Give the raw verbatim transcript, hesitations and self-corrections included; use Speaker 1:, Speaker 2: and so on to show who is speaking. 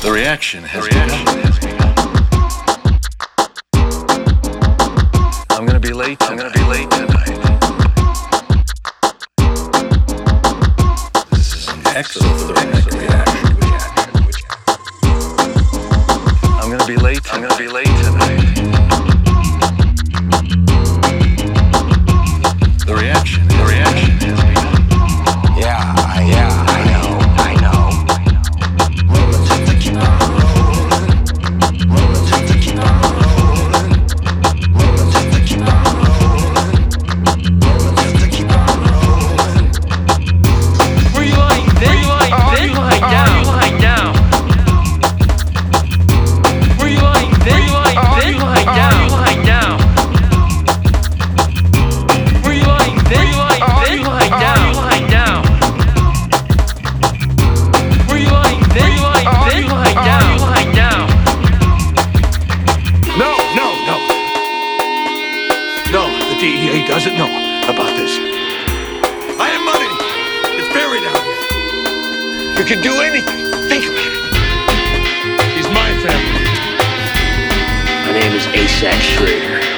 Speaker 1: The reaction has begun. I'm gonna be late. I'm gonna be late tonight. This is an exothermic reaction. I'm gonna be late. I'm gonna be late tonight. The reaction. The reaction has begun.
Speaker 2: Yeah, yeah, I know, I know. Rollin' till they keep on rollin'. Rollin' till they keep on rollin'. Rollin' till they keep on rollin'. Rollin' till they keep on rollin'.
Speaker 3: Where you lying then? Where you lying then? Are you lying down? Are you lying down? Where you lying then? Where you lying then? Are you lying down? Are you lying down? Where you lying then? Where you lying then? Are you lying down? Are you lying down? Where you lying then? Where you lying then? Are you lying down? Are you lying down?
Speaker 4: No, no, no. No, the D E A doesn't know about this. I have money. It's buried out here. You can do anything. Think about it. He's my family.
Speaker 2: My name is Asac Schrader.